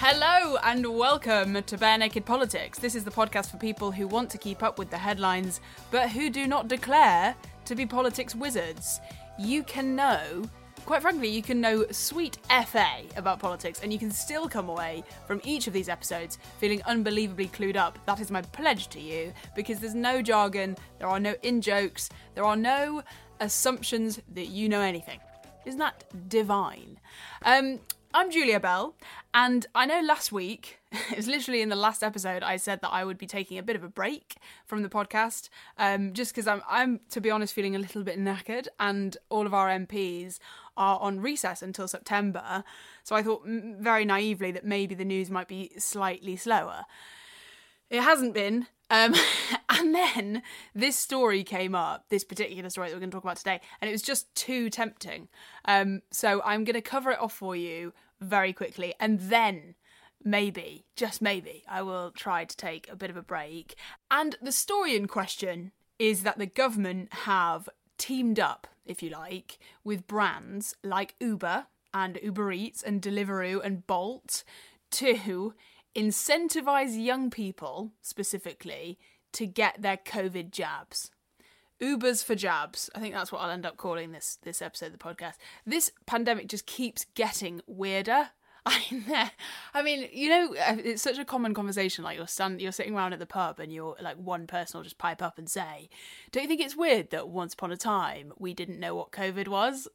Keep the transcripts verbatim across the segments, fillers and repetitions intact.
Hello and welcome to Bare Naked Politics. This is the podcast for people who want to keep up with the headlines, but who do not declare to be politics wizards. You can know, quite frankly, you can know sweet F A about politics, and you can still come away from each of these episodes feeling unbelievably clued up. That is my pledge to you, because there's no jargon, there are no in-jokes, there are no assumptions that you know anything. Isn't that divine? Um... I'm Julia Bell, and I know last week, it was literally in the last episode, I said that I would be taking a bit of a break from the podcast, um, just because I'm, I'm, to be honest, feeling a little bit knackered, and all of our M Ps are on recess until September, so I thought very naively that maybe the news might be slightly slower. It hasn't been. Um, and then this story came up, this particular story that we're going to talk about today, and it was just too tempting. Um, so I'm going to cover it off for you very quickly, and then maybe, just maybe, I will try to take a bit of a break. And the story in question is that the government have teamed up, if you like, with brands like Uber and Uber Eats and Deliveroo and Bolt to incentivise young people, specifically, to get their COVID jabs. Ubers for jabs. I think that's what I'll end up calling this this episode of the podcast. This pandemic just keeps getting weirder. I mean, you know, it's such a common conversation. Like you're stand, you're sitting around at the pub, and you're like, one person will just pipe up and say, "Don't you think it's weird that once upon a time we didn't know what COVID was?"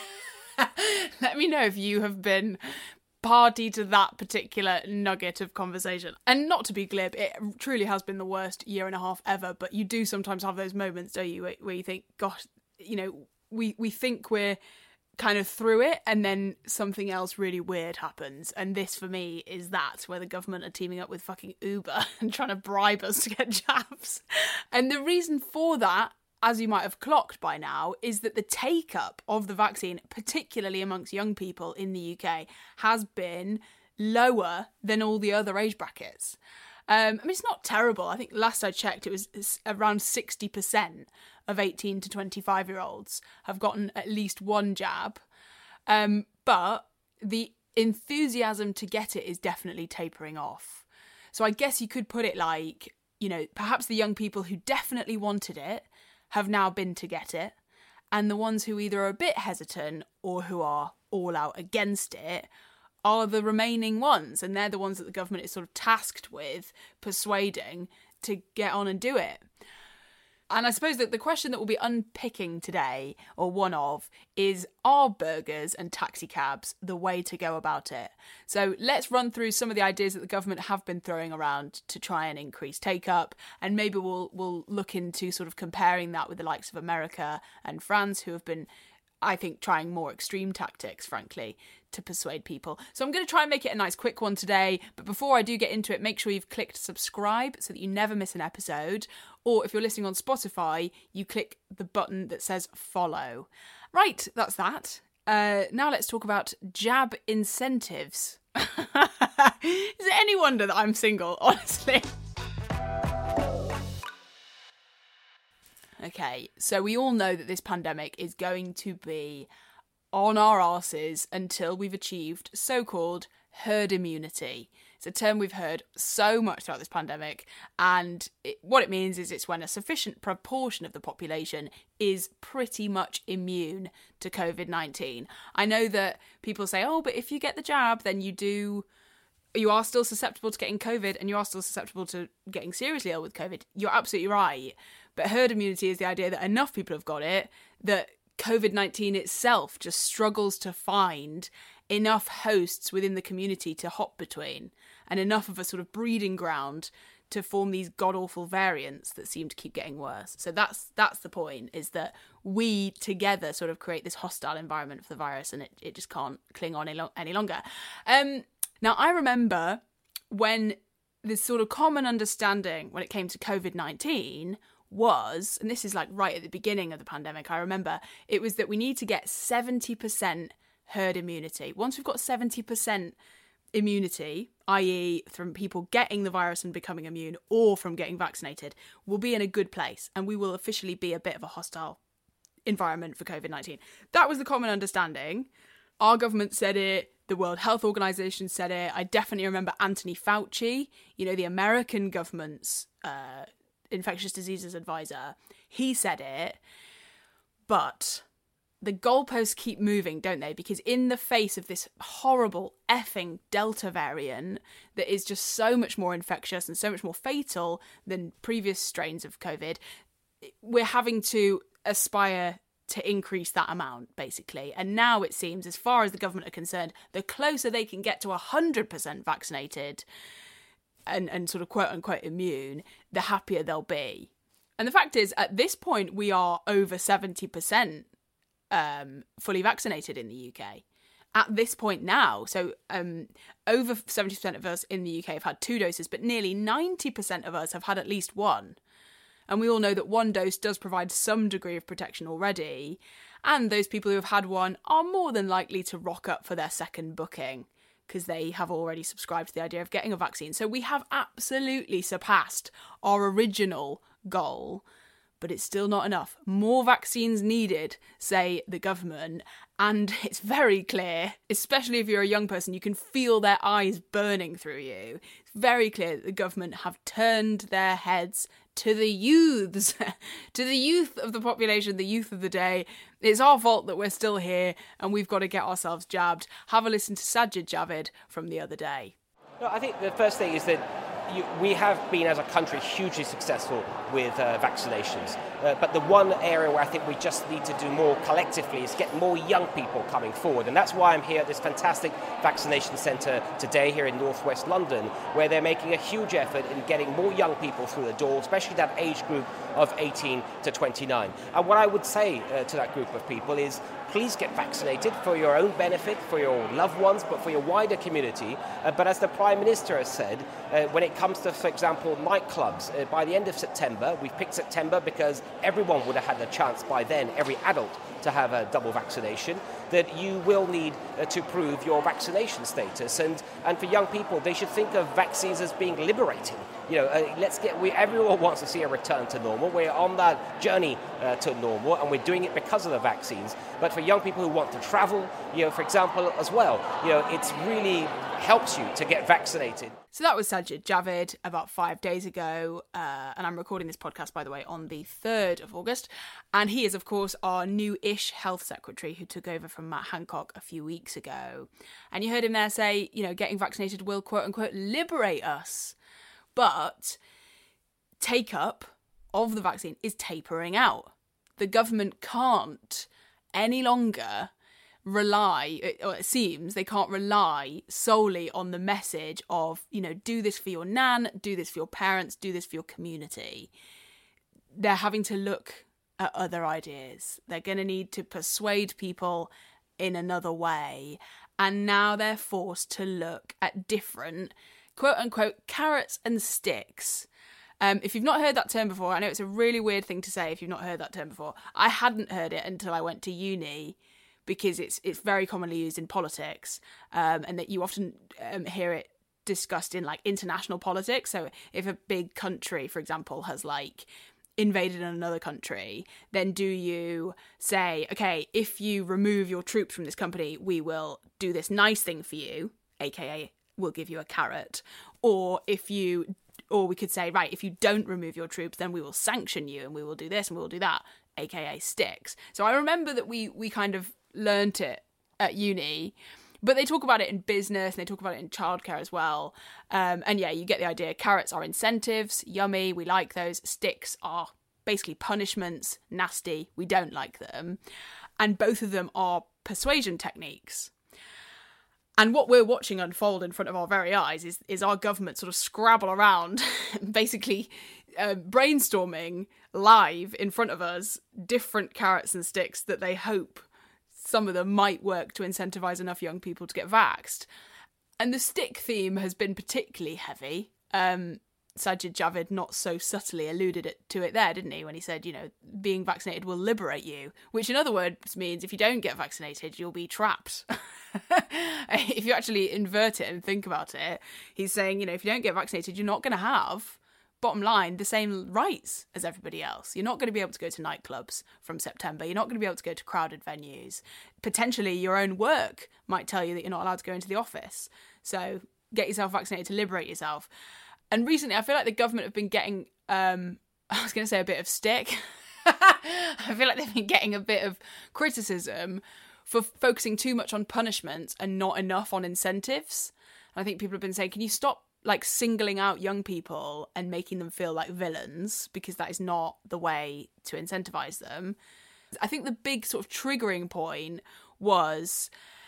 Let me know if you have been party to that particular nugget of conversation. And not to be glib, it truly has been the worst year and a half ever, but you do sometimes have those moments, don't you, where you think, gosh, you know, we, we think we're kind of through it, and then something else really weird happens. And this, for me, is that, where the government are teaming up with fucking Uber and trying to bribe us to get jabs. And the reason for that, as you might have clocked by now, is that the take-up of the vaccine, particularly amongst young people in the U K, has been lower than all the other age brackets. Um, I mean, it's not terrible. I think last I checked, it was around sixty percent of eighteen to twenty-five-year-olds have gotten at least one jab. Um, but the enthusiasm to get it is definitely tapering off. So I guess you could put it like, you know, perhaps the young people who definitely wanted it have now been to get it, and the ones who either are a bit hesitant or who are all out against it are the remaining ones, and they're the ones that the government is sort of tasked with persuading to get on and do it. And I suppose that the question that we'll be unpicking today, or one of, is, are burgers and taxi cabs the way to go about it? So let's run through some of the ideas that the government have been throwing around to try and increase take-up, and maybe we'll we'll look into sort of comparing that with the likes of America and France, who have been, I think, trying more extreme tactics, frankly, to persuade people. So I'm going to try and make it a nice quick one today, but before I do get into it, make sure you've clicked subscribe so that you never miss an episode, or if you're listening on Spotify, you click the button that says follow. Right, that's that. Uh, now let's talk about jab incentives. Is it any wonder that I'm single, honestly? Okay, so we all know that this pandemic is going to be on our arses until we've achieved so-called herd immunity. It's a term we've heard so much throughout this pandemic, and it, what it means is it's when a sufficient proportion of the population is pretty much immune to covid nineteen. I know that people say, oh, but if you get the jab, then you do... you are still susceptible to getting COVID, and you are still susceptible to getting seriously ill with COVID. You're absolutely right. But herd immunity is the idea that enough people have got it that covid nineteen itself just struggles to find enough hosts within the community to hop between, and enough of a sort of breeding ground to form these god-awful variants that seem to keep getting worse. So that's that's the point, is that we together sort of create this hostile environment for the virus, and it, it just can't cling on any, lo- any longer. Um, now, I remember when this sort of common understanding when it came to covid nineteen was, and this is like right at the beginning of the pandemic, I remember, it was that we need to get seventy percent herd immunity. Once we've got seventy percent immunity, that is from people getting the virus and becoming immune, or from getting vaccinated, we'll be in a good place, and we will officially be a bit of a hostile environment for covid nineteen. That was the common understanding. Our government said it, The World Health Organization said it. I definitely remember Anthony Fauci, you know, the American government's uh, infectious diseases advisor. He said it. But the goalposts keep moving, don't they? Because in the face of this horrible effing Delta variant that is just so much more infectious and so much more fatal than previous strains of COVID, we're having to aspire to increase that amount, basically. And now it seems, as far as the government are concerned, the closer they can get to one hundred percent vaccinated and, and sort of quote-unquote immune, the happier they'll be. And the fact is, at this point, we are over seventy percent um, fully vaccinated in the U K. At this point now, so um, over seventy percent of us in the U K have had two doses, but nearly ninety percent of us have had at least one. And we all know that one dose does provide some degree of protection already. And those people who have had one are more than likely to rock up for their second booking because they have already subscribed to the idea of getting a vaccine. So we have absolutely surpassed our original goal, but it's still not enough. More vaccines needed, say the government. And it's very clear, especially if you're a young person, you can feel their eyes burning through you. It's very clear that the government have turned their heads to the youths, to the youth of the population, the youth of the day. It's our fault that we're still here and we've got to get ourselves jabbed. Have a listen to Sajid Javid from the other day. No, I think the first thing is that you, we have been, as a country, hugely successful with uh, vaccinations. Uh, but the one area where I think we just need to do more collectively is get more young people coming forward. And that's why I'm here at this fantastic vaccination centre today here in northwest London, where they're making a huge effort in getting more young people through the door, especially that age group of eighteen to twenty-nine. And what I would say uh, to that group of people is, please get vaccinated for your own benefit, for your loved ones, but for your wider community. Uh, but as the Prime Minister has said, uh, when it comes to, for example, nightclubs, uh, by the end of September, we've picked September because everyone would have had the chance by then, every adult, to have a double vaccination, that you will need uh, to prove your vaccination status. And, and for young people, they should think of vaccines as being liberating. You know, uh, let's get, we, everyone wants to see a return to normal. We're on that journey uh, to normal, and we're doing it because of the vaccines. But for young people who want to travel, you know, for example, as well, you know, it's really helps you to get vaccinated. So that was Sajid Javid about five days ago, uh, and I'm recording this podcast, by the way, on the third of August, and he is, of course, our new-ish health secretary who took over from Matt Hancock a few weeks ago. And you heard him there say, you know, getting vaccinated will, quote-unquote, liberate us. But take-up of the vaccine is tapering out. The government can't any longer rely, or it seems they can't rely solely on the message of, you know, do this for your nan, do this for your parents, do this for your community. They're having to look at other ideas. They're going to need to persuade people in another way. And now they're forced to look at different, quote unquote, carrots and sticks. Um, if you've not heard that term before, I know it's a really weird thing to say if you've not heard that term before. I hadn't heard it until I went to uni, because it's it's very commonly used in politics, um, and that you often um, hear it discussed in like international politics. So if a big country, for example, has like invaded another country, then do you say, okay, if you remove your troops from this country, we will do this nice thing for you, aka we'll give you a carrot, or if you, or we could say, right, if you don't remove your troops, then we will sanction you and we will do this and we will do that, aka sticks. So I remember that we we kind of learnt it at uni, but they talk about it in business and they talk about it in childcare as well. Um, and yeah, you get the idea. Carrots are incentives, yummy, we like those. Sticks are basically punishments, nasty, we don't like them. And both of them are persuasion techniques. And what we're watching unfold in front of our very eyes is, is our government sort of scrabble around, basically uh, brainstorming live in front of us different carrots and sticks that they hope some of them might work to incentivise enough young people to get vaxxed. And the stick theme has been particularly heavy. Um, Sajid Javid not so subtly alluded it, to it there, didn't he, when he said, you know, being vaccinated will liberate you, which in other words means if you don't get vaccinated, you'll be trapped. If you actually invert it and think about it, he's saying, you know, if you don't get vaccinated, you're not going to have bottom line, the same rights as everybody else. You're not going to be able to go to nightclubs from September. You're not going to be able to go to crowded venues. Potentially, your own work might tell you that you're not allowed to go into the office. So get yourself vaccinated to liberate yourself. And recently, I feel like the government have been getting, um, I was going to say a bit of stick. I feel like they've been getting a bit of criticism for focusing too much on punishments and not enough on incentives. And I think people have been saying, can you stop like singling out young people and making them feel like villains, because that is not the way to incentivize them. I think the big sort of triggering point was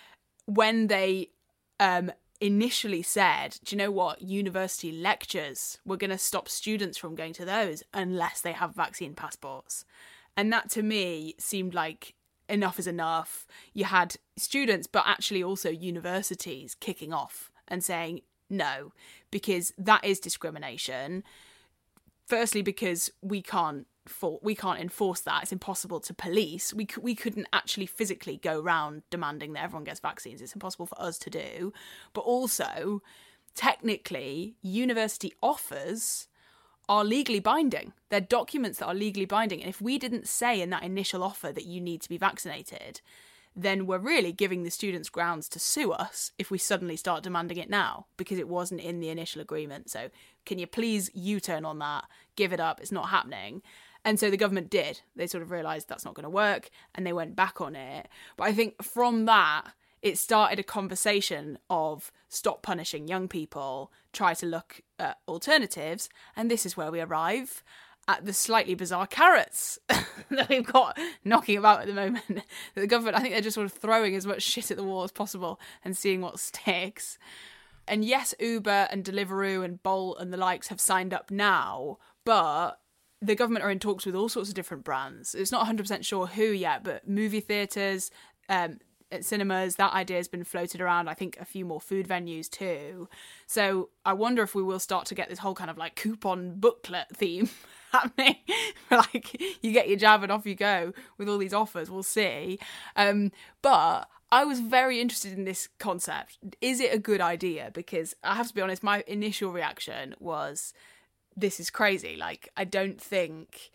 when they um, initially said, do you know what, university lectures, we're going to stop students from going to those unless they have vaccine passports. And that to me seemed like enough is enough. You had students, but actually also universities kicking off and saying, no, because that is discrimination. Firstly, because we can't for, we can't enforce that. It's impossible to police. We we couldn't actually physically go around demanding that everyone gets vaccines. It's impossible for us to do. But also, technically, university offers are legally binding. They're documents that are legally binding. And if we didn't say in that initial offer that you need to be vaccinated, then we're really giving the students grounds to sue us if we suddenly start demanding it now, because it wasn't in the initial agreement. So can you please U-turn on that, give it up, it's not happening. And so the government did. They sort of realised that's not going to work and they went back on it. But I think from that, it started a conversation of stop punishing young people, try to look at alternatives. And this is where we arrive at the slightly bizarre carrots that we've got knocking about at the moment. The government, I think they're just sort of throwing as much shit at the wall as possible and seeing what sticks. And yes, Uber and Deliveroo and Bolt and the likes have signed up now, but the government are in talks with all sorts of different brands. It's not one hundred percent sure who yet, but movie theatres, um, at cinemas, that idea has been floated around. I think a few more food venues too. So I wonder if we will start to get this whole kind of like coupon booklet theme happening. Like you get your jab and off you go with all these offers. We'll see. Um, but I was very interested in this concept. Is it a good idea? Because I have to be honest, my initial reaction was, this is crazy. Like, I don't think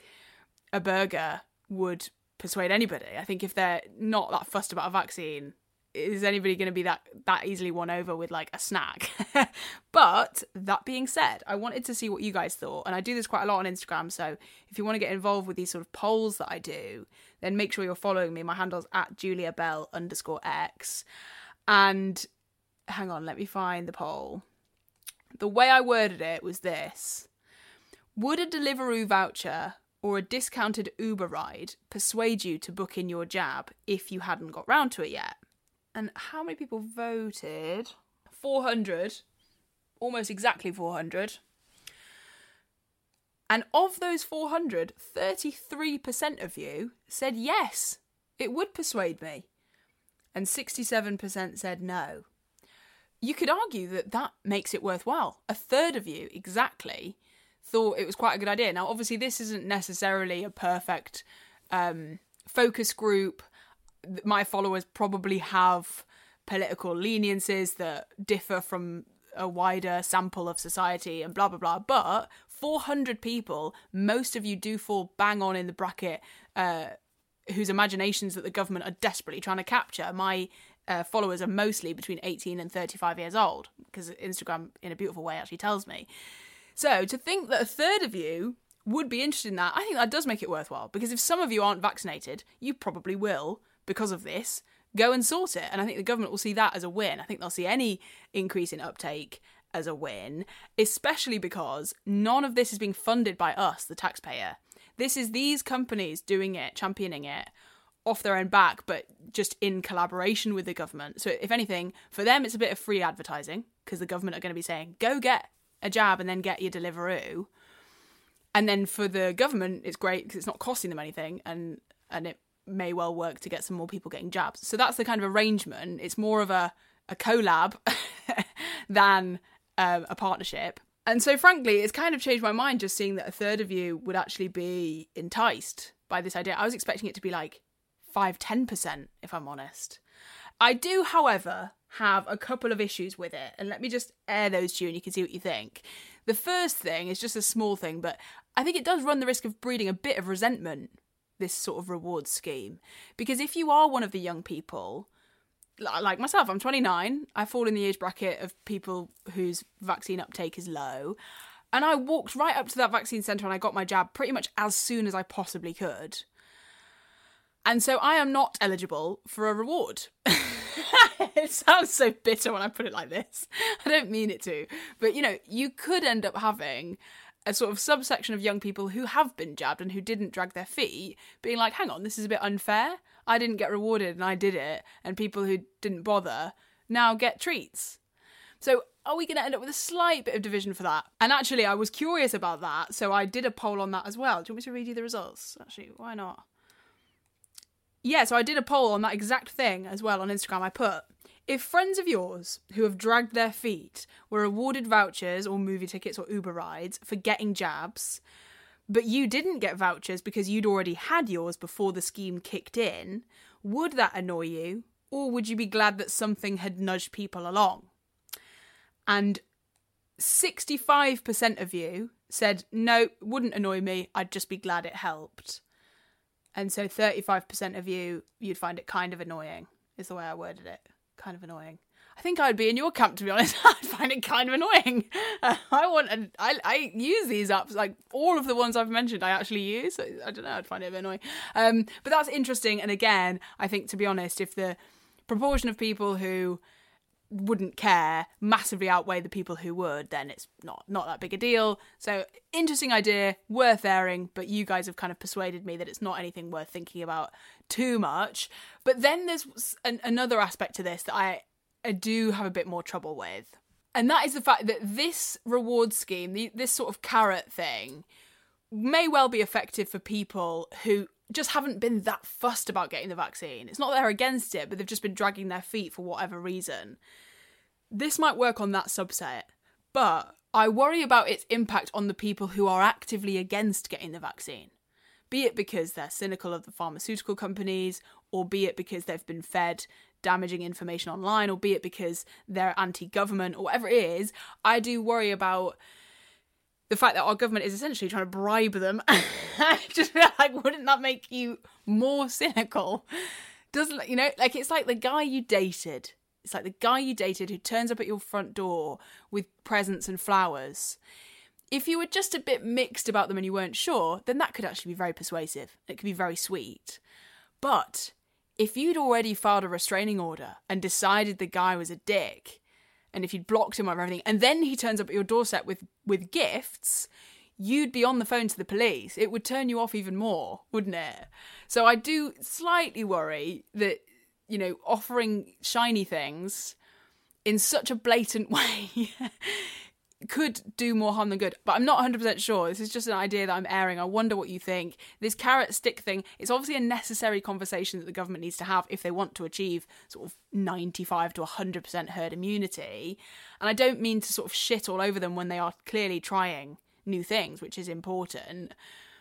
a burger would persuade anybody. I think if they're not that fussed about a vaccine, is anybody going to be that that easily won over with like a snack? But that being said, I wanted to see what you guys thought, and I do this quite a lot on Instagram, so if you want to get involved with these sort of polls that I do, then make sure you're following me. My handle's at Julia Bell underscore X. And hang on, let me find the poll. The way I worded it was this: would a Deliveroo voucher or a discounted Uber ride persuade you to book in your jab if you hadn't got round to it yet? And how many people voted? four hundred. Almost exactly four hundred. And of those four hundred, thirty-three percent of you said yes, it would persuade me. And sixty-seven percent said no. You could argue that that makes it worthwhile. A third of you, exactly, thought it was quite a good idea. Now, obviously, this isn't necessarily a perfect um, focus group. My followers probably have political leniences that differ from a wider sample of society and blah, blah, blah. But four hundred people, most of you do fall bang on in the bracket uh, whose imaginations that the government are desperately trying to capture. My uh, followers are mostly between eighteen and thirty-five years old, because Instagram, in a beautiful way, actually tells me. So to think that a third of you would be interested in that, I think that does make it worthwhile. Because if some of you aren't vaccinated, you probably will, because of this, go and sort it. And I think the government will see that as a win. I think they'll see any increase in uptake as a win, especially because none of this is being funded by us, the taxpayer. This is these companies doing it, championing it, off their own back, but just in collaboration with the government. So if anything, for them, it's a bit of free advertising, because the government are going to be saying, go get a jab and then get your Deliveroo. And then for the government, it's great because it's not costing them anything, and and it may well work to get some more people getting jabs. So that's the kind of arrangement. It's more of a, a collab than um, a partnership. And so frankly, it's kind of changed my mind just seeing that a third of you would actually be enticed by this idea. I was expecting it to be like five, ten percent, if I'm honest. I do, however, have a couple of issues with it, and let me just air those to you and you can see what you think. The first thing is just a small thing, but I think it does run the risk of breeding a bit of resentment, this sort of reward scheme. Because if you are one of the young people, like myself, I'm twenty-nine, I fall in the age bracket of people whose vaccine uptake is low, and I walked right up to that vaccine centre and I got my jab pretty much as soon as I possibly could. And so I am not eligible for a reward. It sounds so bitter when I put it like this. I don't mean it to. But, you know, you could end up having a sort of subsection of young people who have been jabbed and who didn't drag their feet being like, hang on, this is a bit unfair. I didn't get rewarded and I did it. And people who didn't bother now get treats. So are we going to end up with a slight bit of division for that? And actually, I was curious about that. So I did a poll on that as well. Do you want me to read you the results? Actually, why not? Yeah, so I did a poll on that exact thing as well on Instagram. I put, if friends of yours who have dragged their feet were awarded vouchers or movie tickets or Uber rides for getting jabs, but you didn't get vouchers because you'd already had yours before the scheme kicked in, would that annoy you? Or would you be glad that something had nudged people along? And sixty-five percent of you said, no, wouldn't annoy me. I'd just be glad it helped. And so thirty-five percent of you, you'd find it kind of annoying, is the way I worded it. Kind of annoying. I think I'd be in your camp, to be honest. I'd find it kind of annoying. Uh, I want, a, I, I use these apps, like all of the ones I've mentioned, I actually use. So, I don't know, I'd find it a bit annoying. Um, but that's interesting. And again, I think, to be honest, if the proportion of people who wouldn't care massively outweigh the people who would, then it's not not that big a deal. So interesting idea, worth airing, but you guys have kind of persuaded me that it's not anything worth thinking about too much. But then there's an, another aspect to this that I, I do have a bit more trouble with, and that is the fact that this reward scheme, the, this sort of carrot thing, may well be effective for people who just haven't been that fussed about getting the vaccine. It's not that they're against it, but they've just been dragging their feet for whatever reason. This might work on that subset, but I worry about its impact on the people who are actively against getting the vaccine. Be it because they're cynical of the pharmaceutical companies, or be it because they've been fed damaging information online, or be it because they're anti-government, or whatever it is. I do worry about the fact that our government is essentially trying to bribe them. I just feel like, wouldn't that make you more cynical? Doesn't, you know, like it's like the guy you dated. It's like the guy you dated who turns up at your front door with presents and flowers. If you were just a bit mixed about them and you weren't sure, then that could actually be very persuasive. It could be very sweet. But if you'd already filed a restraining order and decided the guy was a dick, and if you'd blocked him of everything, and then he turns up at your doorstep with, with gifts, you'd be on the phone to the police. It would turn you off even more, wouldn't it? So I do slightly worry that, you know, offering shiny things in such a blatant way could do more harm than good. But I'm not one hundred percent sure. This is just an idea that I'm airing. I wonder what you think. This carrot stick thing, it's obviously a necessary conversation that the government needs to have if they want to achieve sort of ninety-five to one hundred percent herd immunity. And I don't mean to sort of shit all over them when they are clearly trying new things, which is important.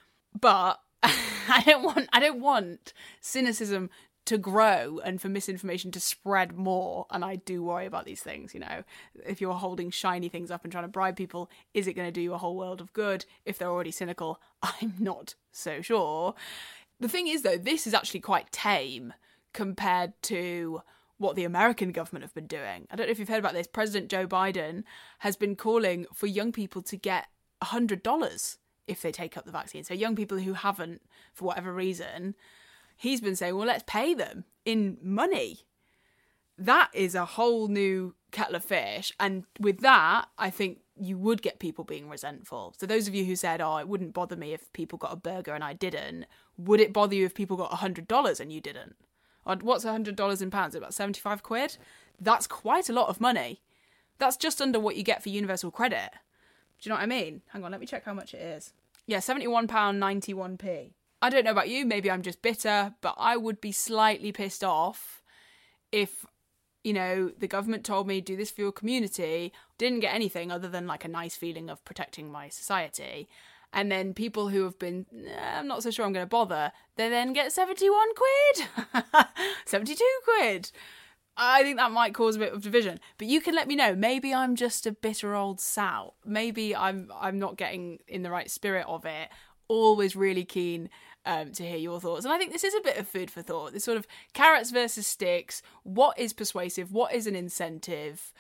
But I don't want I don't want cynicism to grow and for misinformation to spread more. And I do worry about these things, you know. If you're holding shiny things up and trying to bribe people, is it going to do you a whole world of good? If they're already cynical, I'm not so sure. The thing is, though, this is actually quite tame compared to what the American government have been doing. I don't know if you've heard about this. President Joe Biden has been calling for young people to get one hundred dollars if they take up the vaccine. So young people who haven't, for whatever reason, he's been saying, well, let's pay them in money. That is a whole new kettle of fish. And with that, I think you would get people being resentful. So those of you who said, oh, it wouldn't bother me if people got a burger and I didn't, would it bother you if people got one hundred dollars and you didn't? Or what's one hundred dollars in pounds? About seventy-five quid? That's quite a lot of money. That's just under what you get for universal credit. Do you know what I mean? Hang on, let me check how much it is. Yeah, seventy-one pounds ninety-one p. I don't know about you, maybe I'm just bitter, but I would be slightly pissed off if, you know, the government told me do this for your community, didn't get anything other than like a nice feeling of protecting my society. And then people who have been, eh, I'm not so sure I'm going to bother, they then get seventy-one quid, seventy-two quid. I think that might cause a bit of division. But you can let me know. Maybe I'm just a bitter old sow. Maybe I'm I'm not getting in the right spirit of it. Always really keen um, to hear your thoughts. And I think this is a bit of food for thought. This sort of carrots versus sticks. What is persuasive? What is an incentive?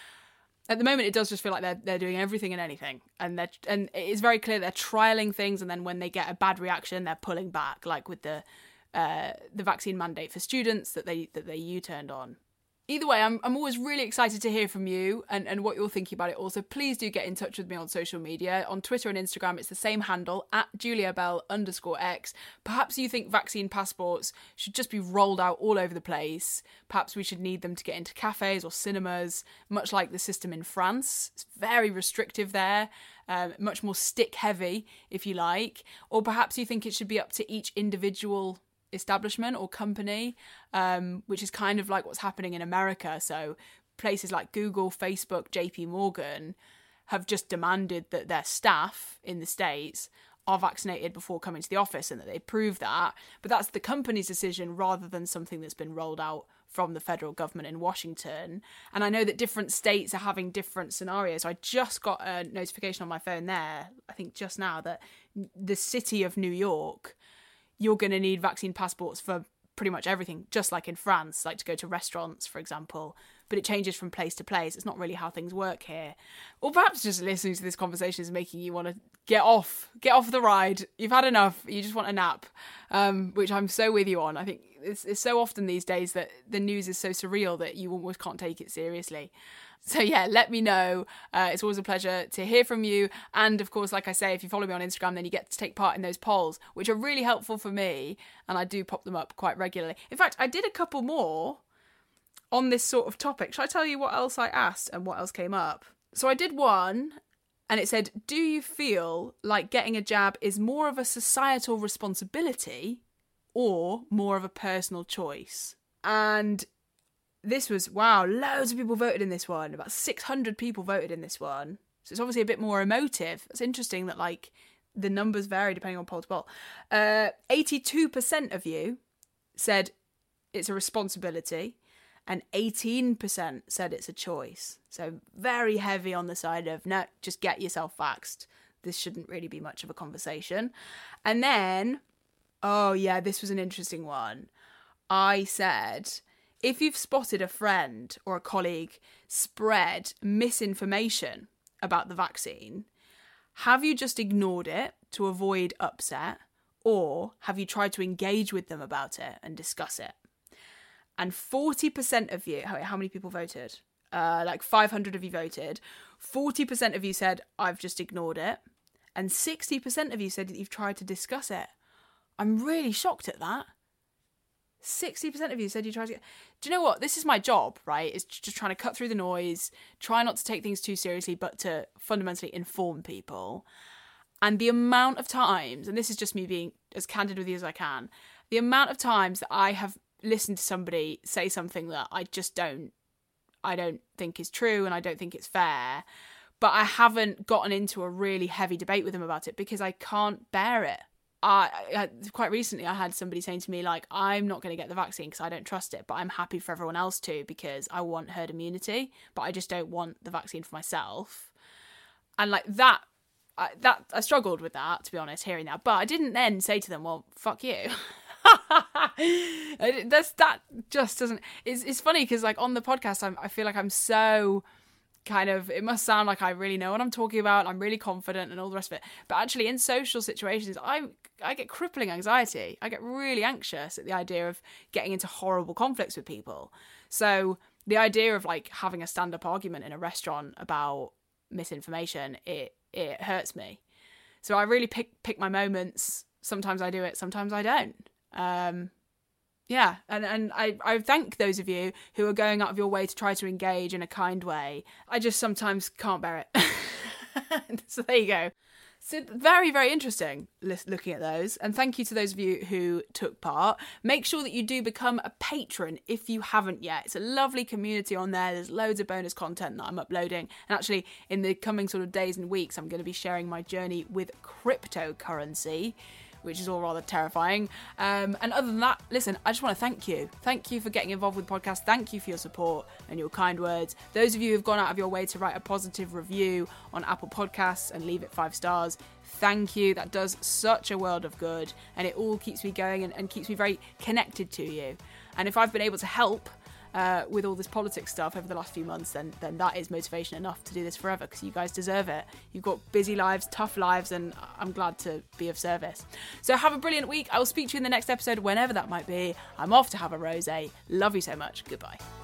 At the moment, it does just feel like they're they're doing everything and anything, and they and it's very clear they're trialing things, and then when they get a bad reaction, they're pulling back, like with the uh, the vaccine mandate for students that they that they U-turned on. Either way, I'm I'm always really excited to hear from you and, and what you're thinking about it. Also, please do get in touch with me on social media. On Twitter and Instagram, it's the same handle, at JuliaBell underscore X. Perhaps you think vaccine passports should just be rolled out all over the place. Perhaps we should need them to get into cafes or cinemas, much like the system in France. It's very restrictive there, um, much more stick-heavy, if you like. Or perhaps you think it should be up to each individual establishment or company, um, which is kind of like what's happening in America. So places like Google, Facebook, J P Morgan have just demanded that their staff in the States are vaccinated before coming to the office and that they prove that. But that's the company's decision rather than something that's been rolled out from the federal government in Washington. And I know that different states are having different scenarios. I just got a notification on my phone there, I think just now, that the city of New York, you're going to need vaccine passports for pretty much everything, just like in France, like to go to restaurants, for example. But it changes from place to place. It's not really how things work here. Or perhaps just listening to this conversation is making you want to get off, get off the ride. You've had enough. You just want a nap, um, which I'm so with you on. I think it's, it's so often these days that the news is so surreal that you almost can't take it seriously. So yeah, let me know. Uh, it's always a pleasure to hear from you. And of course, like I say, if you follow me on Instagram, then you get to take part in those polls, which are really helpful for me. And I do pop them up quite regularly. In fact, I did a couple more on this sort of topic. Shall I tell you what else I asked and what else came up? So I did one and it said, do you feel like getting a jab is more of a societal responsibility or more of a personal choice? And this was, wow, loads of people voted in this one. About six hundred people voted in this one. So it's obviously a bit more emotive. It's interesting that, like, the numbers vary depending on poll to poll. Uh, eighty-two percent of you said it's a responsibility and eighteen percent said it's a choice. So very heavy on the side of, no, just get yourself vaxxed. This shouldn't really be much of a conversation. And then, oh yeah, this was an interesting one. I said, if you've spotted a friend or a colleague spread misinformation about the vaccine, have you just ignored it to avoid upset, or have you tried to engage with them about it and discuss it? And forty percent of you, how many people voted? Uh, like five hundred of you voted. forty percent of you said, I've just ignored it. And sixty percent of you said that you've tried to discuss it. I'm really shocked at that. sixty percent of you said you tried to get... Do you know what? This is my job, right? It's just trying to cut through the noise, try not to take things too seriously, but to fundamentally inform people. And the amount of times, and this is just me being as candid with you as I can, the amount of times that I have listened to somebody say something that I just don't, I don't think is true and I don't think it's fair, but I haven't gotten into a really heavy debate with them about it because I can't bear it. I, I quite recently I had somebody saying to me, like, I'm not going to get the vaccine because I don't trust it, but I'm happy for everyone else to because I want herd immunity, but I just don't want the vaccine for myself. And like that, I, that I struggled with that, to be honest, hearing that. But I didn't then say to them, well, fuck you. That's, that just doesn't... It's, it's funny because, like, on the podcast, I'm, I feel like I'm so... kind of, it must sound like I really know what I'm talking about, I'm really confident and all the rest of it, but actually in social situations I I get crippling anxiety. I get really anxious at the idea of getting into horrible conflicts with people. So the idea of like having a stand-up argument in a restaurant about misinformation, it it hurts me. So I really pick pick my moments. Sometimes I do it, sometimes I don't. um Yeah, and, and I, I thank those of you who are going out of your way to try to engage in a kind way. I just sometimes can't bear it. So there you go. So very, very interesting looking at those. And thank you to those of you who took part. Make sure that you do become a patron if you haven't yet. It's a lovely community on there. There's loads of bonus content that I'm uploading. And actually, in the coming sort of days and weeks, I'm going to be sharing my journey with cryptocurrency, which is all rather terrifying. Um, and other than that, listen, I just want to thank you. Thank you for getting involved with the podcast. Thank you for your support and your kind words. Those of you who've gone out of your way to write a positive review on Apple Podcasts and leave it five stars, thank you. That does such a world of good, and it all keeps me going and, and keeps me very connected to you. And if I've been able to help uh, with all this politics stuff over the last few months, then then that is motivation enough to do this forever, because you guys deserve it. You've got busy lives, tough lives, and I'm glad to be of service. So have a brilliant week. I will speak to you in the next episode, whenever that might be. I'm off to have a rosé. Love you so much. Goodbye.